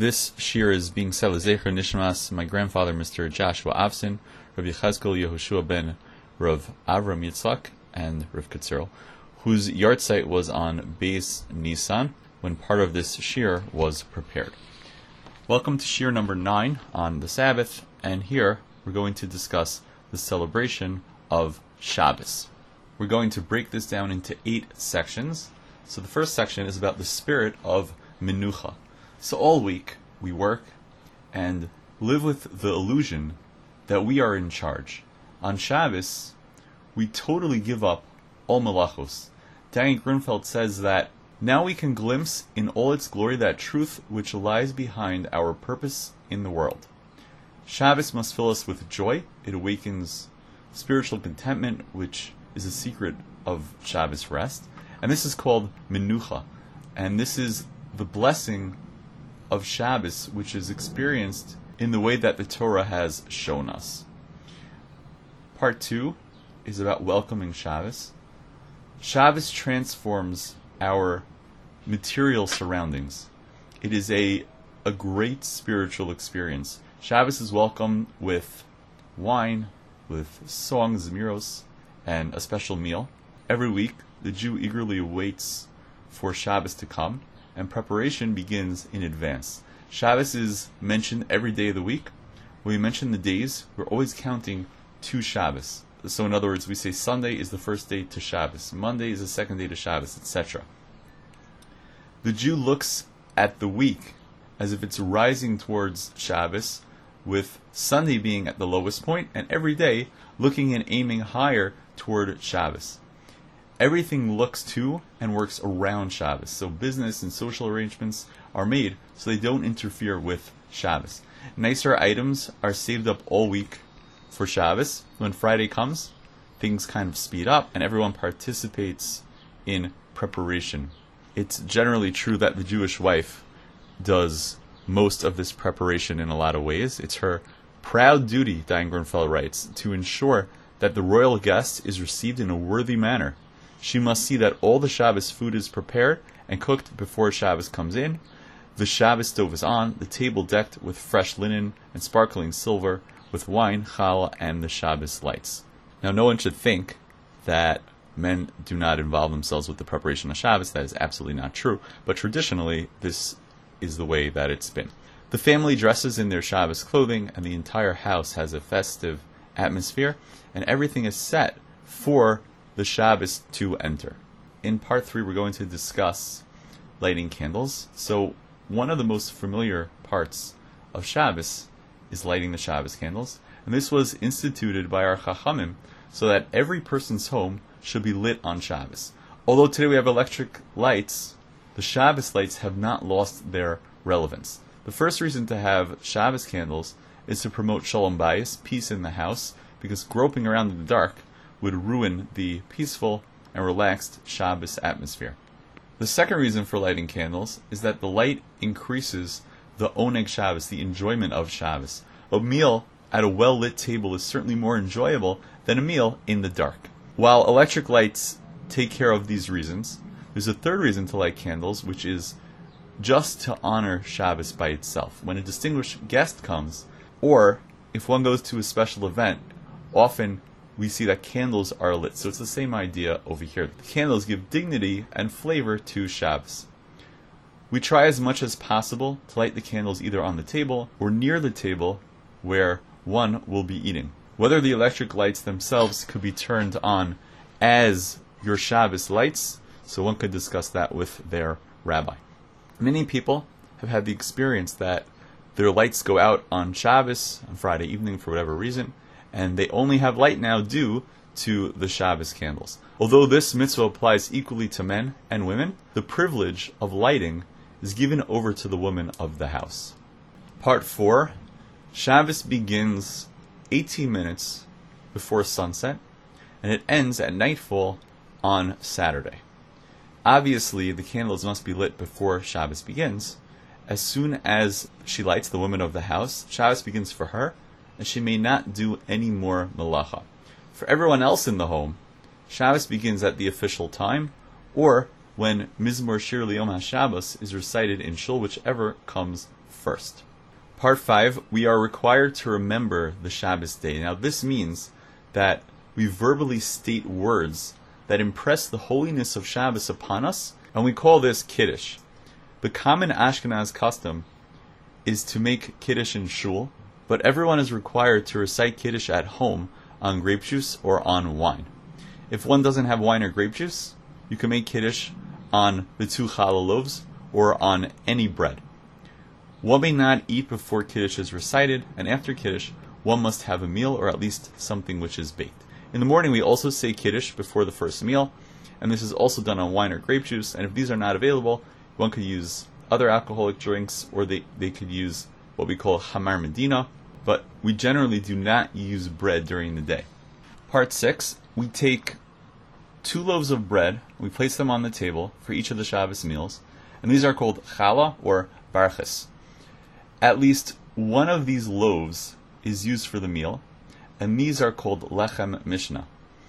This shir is being said Lezecher Nishmas, my grandfather, Mr. Joshua Avsin, Rabbi Yechezkel Yehoshua ben Rav Avram Yitzchak, and Rav Katzirel, whose yahrzeit was on Beis Nisan, when part of this shir was prepared. Welcome to shir number 9 on the Sabbath, and here we're going to discuss the celebration of Shabbos. We're going to break this down into 8 sections. So the first section is about the spirit of Menucha. So all week we work and live with the illusion that we are in charge. On Shabbos, we totally give up all malachos. Daniel Grunfeld says that now we can glimpse in all its glory that truth which lies behind our purpose in the world. Shabbos must fill us with joy. It awakens spiritual contentment, which is a secret of Shabbos rest. And this is called Menucha. And this is the blessing of Shabbos, which is experienced in the way that the Torah has shown us. Part 2 is about welcoming Shabbos. Shabbos transforms our material surroundings. It is a great spiritual experience. Shabbos is welcomed with wine, with songs, miros, and a special meal. Every week, the Jew eagerly awaits for Shabbos to come, and preparation begins in advance. Shabbos is mentioned every day of the week. When we mention the days, we're always counting 2 Shabbos. So in other words, we say Sunday is the first day to Shabbos, Monday is the second day to Shabbos, etc. The Jew looks at the week as if it's rising towards Shabbos, with Sunday being at the lowest point, and every day looking and aiming higher toward Shabbos. Everything looks to and works around Shabbos. So business and social arrangements are made so they don't interfere with Shabbos. Nicer items are saved up all week for Shabbos. When Friday comes, things kind of speed up and everyone participates in preparation. It's generally true that the Jewish wife does most of this preparation in a lot of ways. It's her proud duty, Diane Grunfeld writes, to ensure that the royal guest is received in a worthy manner. She must see that all the Shabbos food is prepared and cooked before Shabbos comes in. The Shabbos stove is on, the table decked with fresh linen and sparkling silver, with wine, challah, and the Shabbos lights. Now, no one should think that men do not involve themselves with the preparation of Shabbos. That is absolutely not true. But traditionally, this is the way that it's been. The family dresses in their Shabbos clothing, and the entire house has a festive atmosphere, and everything is set for the Shabbos to enter. In part 3, we're going to discuss lighting candles. So one of the most familiar parts of Shabbos is lighting the Shabbos candles, and this was instituted by our Chachamim so that every person's home should be lit on Shabbos. Although today we have electric lights, the Shabbos lights have not lost their relevance. The first reason to have Shabbos candles is to promote Shalom Bayis, peace in the house, because groping around in the dark would ruin the peaceful and relaxed Shabbos atmosphere. The second reason for lighting candles is that the light increases the oneg Shabbos, the enjoyment of Shabbos. A meal at a well-lit table is certainly more enjoyable than a meal in the dark. While electric lights take care of these reasons, there's a third reason to light candles, which is just to honor Shabbos by itself. When a distinguished guest comes, or if one goes to a special event, often we see that candles are lit. So it's the same idea over here. The candles give dignity and flavor to Shabbos. We try as much as possible to light the candles either on the table or near the table where one will be eating. Whether the electric lights themselves could be turned on as your Shabbos lights, so one could discuss that with their rabbi. Many people have had the experience that their lights go out on Shabbos, on Friday evening for whatever reason, and they only have light now due to the Shabbos candles. Although this mitzvah applies equally to men and women, the privilege of lighting is given over to the woman of the house. Part 4, Shabbos begins 18 minutes before sunset, and it ends at nightfall on Saturday. Obviously, the candles must be lit before Shabbos begins. As soon as she lights, the woman of the house, Shabbos begins for her, and she may not do any more melacha. For everyone else in the home, Shabbos begins at the official time, or when Mizmor Shir L'Yom HaShabbos is recited in shul, whichever comes first. Part 5, we are required to remember the Shabbos day. Now this means that we verbally state words that impress the holiness of Shabbos upon us, and we call this Kiddush. The common Ashkenaz custom is to make Kiddush in shul, but everyone is required to recite Kiddush at home on grape juice or on wine. If one doesn't have wine or grape juice, you can make Kiddush on the 2 challah loaves or on any bread. One may not eat before Kiddush is recited, and after Kiddush, one must have a meal or at least something which is baked. In the morning, we also say Kiddush before the first meal, and this is also done on wine or grape juice, and if these are not available, one could use other alcoholic drinks, or they could use what we call Chamar Medina, but we generally do not use bread during the day. Part 6, we take 2 loaves of bread, we place them on the table for each of the Shabbos meals, and these are called challah or barches. At least one of these loaves is used for the meal, and these are called lechem mishnah.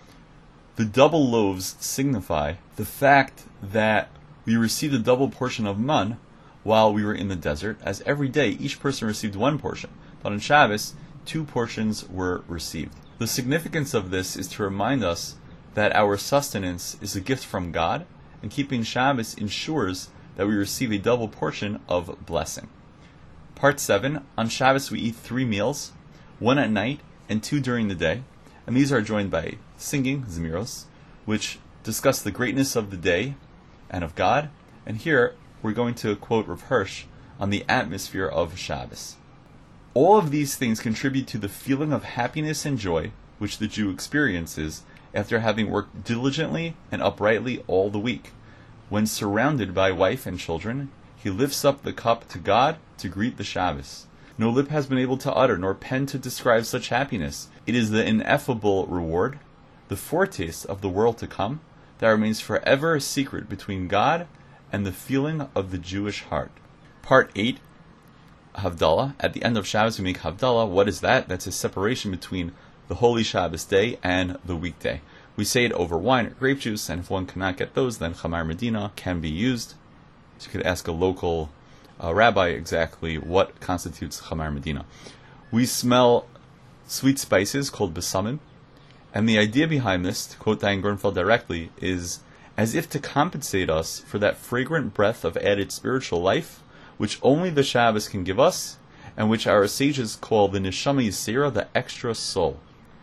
The double loaves signify the fact that we received a double portion of man while we were in the desert, as every day each person received 1 portion, but on Shabbos 2 portions were received. The significance of this is to remind us that our sustenance is a gift from God, and keeping Shabbos ensures that we receive a double portion of blessing. Part 7, on Shabbos we eat 3 meals, 1 at night and 2 during the day, and these are joined by singing, Zmiros, which discuss the greatness of the day and of God, and here we're going to quote Rav Hirsch on the atmosphere of Shabbos. All of these things contribute to the feeling of happiness and joy which the Jew experiences after having worked diligently and uprightly all the week. When surrounded by wife and children, he lifts up the cup to God to greet the Shabbos. No lip has been able to utter, nor pen to describe such happiness. It is the ineffable reward, the foretaste of the world to come, that remains forever a secret between God and the feeling of the Jewish heart. Part 8, Havdalah. At the end of Shabbos we make Havdalah. What is that? That's a separation between the holy Shabbos day and the weekday. We say it over wine or grape juice, and if one cannot get those, then Chamar Medina can be used. So you could ask a local rabbi exactly what constitutes Chamar Medina. We smell sweet spices called besamim, and the idea behind this, to quote Dayan Gronfeld directly, is as if to compensate us for that fragrant breath of added spiritual life, which only the Shabbos can give us, and which our sages call the Neshama Yisera, the extra soul.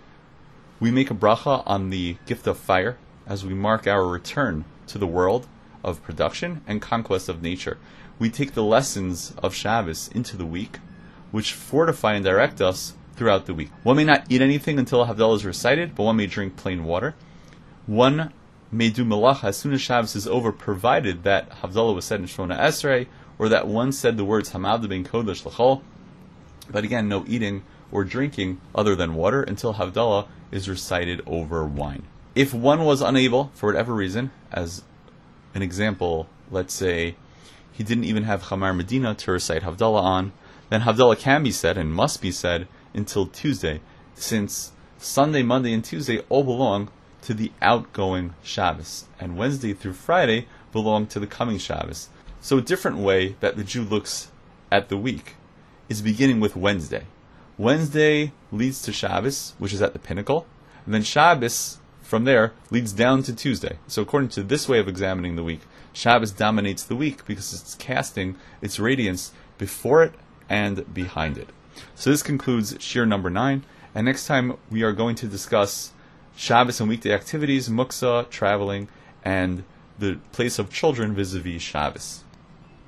We make a bracha on the gift of fire as we mark our return to the world of production and conquest of nature. We take the lessons of Shabbos into the week, which fortify and direct us throughout the week. One may not eat anything until Havdalah is recited, but one may drink plain water. One may do malacha as soon as Shabbos is over, provided that Havdalah was said in Shmona Esrei, or that one said the words Hamad ben Kodesh L'chol. But again, no eating or drinking other than water until Havdalah is recited over wine. If one was unable, for whatever reason, as an example, let's say he didn't even have Chamar Medina to recite Havdalah on, then Havdalah can be said and must be said until Tuesday, since Sunday, Monday, and Tuesday all belong to the outgoing Shabbos, and Wednesday through Friday belong to the coming Shabbos. So a different way that the Jew looks at the week is beginning with Wednesday. Wednesday leads to Shabbos, which is at the pinnacle, and then Shabbos from there leads down to Tuesday. So according to this way of examining the week, Shabbos dominates the week because it's casting its radiance before it and behind it. So this concludes Shir number 9, and next time we are going to discuss Shabbos and weekday activities, muksa, traveling, and the place of children vis-a-vis Shabbos.